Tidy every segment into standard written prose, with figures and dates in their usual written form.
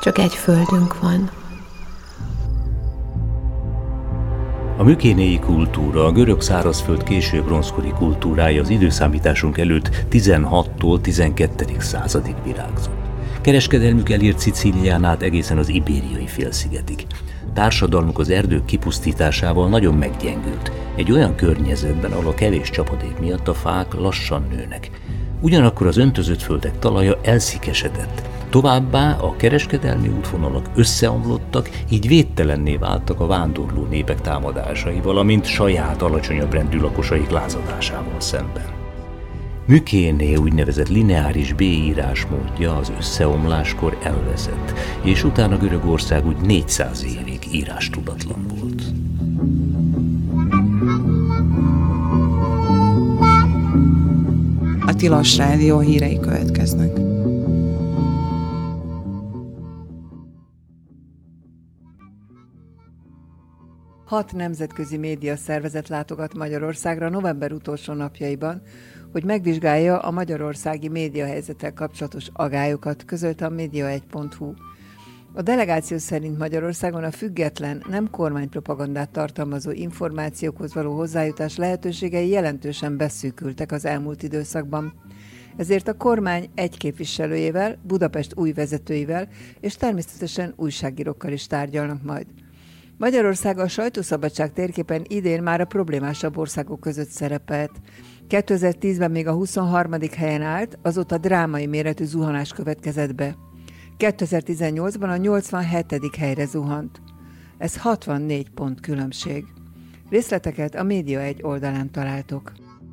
Csak egy földünk van. A mükénéi kultúra, a görög szárazföld késő bronzkori kultúrája az időszámításunk előtt 16-tól 12. századig virágzott. Kereskedelmük elért Szicílián át egészen az Ibériai félszigetig. Társadalmuk az erdők kipusztításával nagyon meggyengült, egy olyan környezetben, ahol a kevés csapadék miatt a fák lassan nőnek. Ugyanakkor az öntözött földek talaja elszikesedett. Továbbá a kereskedelmi útvonalak összeomlottak, így védtelenné váltak a vándorló népek támadásai, valamint saját alacsonyabb rendű lakosaik lázadásával szemben. Mükéné úgynevezett lineáris B-írásmódja az összeomláskor elveszett, és utána Görögország úgy 400 évig írástudatlan volt. A Tilos Rádió hírei következnek. Hat nemzetközi médiaszervezet látogat Magyarországra november utolsó napjaiban, hogy megvizsgálja a magyarországi médiahelyzettel kapcsolatos agályokat, közölte a Media1.hu. A delegáció szerint Magyarországon a független, nem kormánypropagandát tartalmazó információkhoz való hozzájutás lehetőségei jelentősen beszűkültek az elmúlt időszakban. Ezért a kormány egy képviselőjével, Budapest új vezetőivel és természetesen újságírókkal is tárgyalnak majd. Magyarország a sajtószabadság térképen idén már a problémásabb országok között szerepelt. 2010-ben még a 23. helyen állt, azóta drámai méretű zuhanás következett be. 2018-ban a 87. helyre zuhant. Ez 64 pont különbség. Részleteket a Média1 oldalán találtok.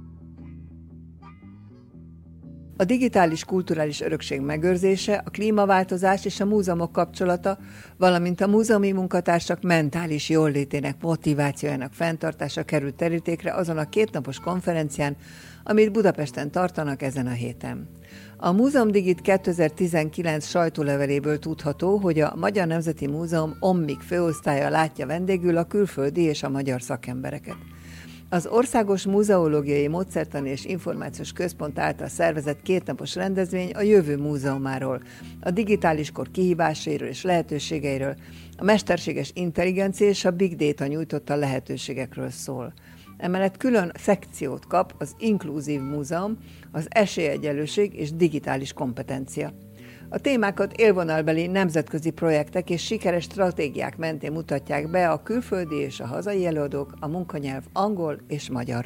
A digitális kulturális örökség megőrzése, a klímaváltozás és a múzeumok kapcsolata, valamint a múzeumi munkatársak mentális jóllétének, motivációjának fenntartása került terítékre azon a 2 napos konferencián, amit Budapesten tartanak ezen a héten. A Múzeum Digit 2019 sajtóleveléből tudható, hogy a Magyar Nemzeti Múzeum OMMIK főosztálya látja vendégül a külföldi és a magyar szakembereket. Az Országos Múzeológiai Módszertani és Információs Központ által szervezett 2 napos rendezvény a jövő múzeumáról, a digitális kor kihívásairól és lehetőségeiről, a mesterséges intelligencia és a big data nyújtotta lehetőségekről szól. Emellett külön szekciót kap az Inkluzív Múzeum, az esélyegyenlőség és digitális kompetencia. A témákat élvonalbeli nemzetközi projektek és sikeres stratégiák mentén mutatják be a külföldi és a hazai előadók, a munkanyelv angol és magyar.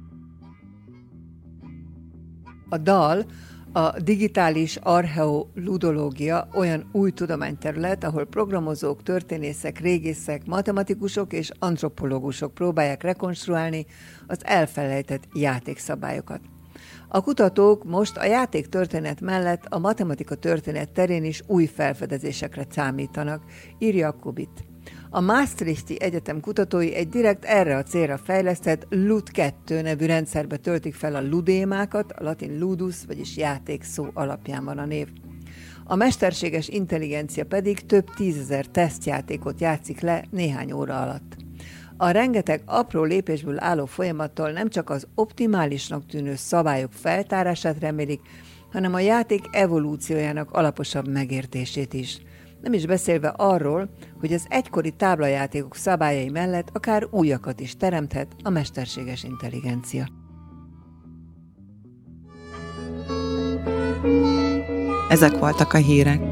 A DAL, a digitális archeoludológia olyan új tudományterület, ahol programozók, történészek, régészek, matematikusok és antropológusok próbálják rekonstruálni az elfelejtett játékszabályokat. A kutatók most a játéktörténet mellett a matematika történet terén is új felfedezésekre számítanak, írja a Kubit. A Maastrichti Egyetem kutatói egy direkt erre a célra fejlesztett LUD2 nevű rendszerbe töltik fel a ludémákat, a latin ludus, vagyis játék szó alapján van a név. A mesterséges intelligencia pedig több 10 000 tesztjátékot játszik le néhány óra alatt. A rengeteg apró lépésből álló folyamattól nem csak az optimálisnak tűnő szabályok feltárását remélik, hanem a játék evolúciójának alaposabb megértését is. Nem is beszélve arról, hogy az egykori táblajátékok szabályai mellett akár újakat is teremthet a mesterséges intelligencia. Ezek voltak a hírek.